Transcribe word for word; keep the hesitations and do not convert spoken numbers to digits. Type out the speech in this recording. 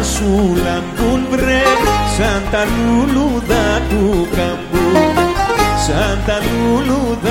σου λαμπούν βρε, σαν τα λουλούδα του καμπού, σαν τα λουλούδα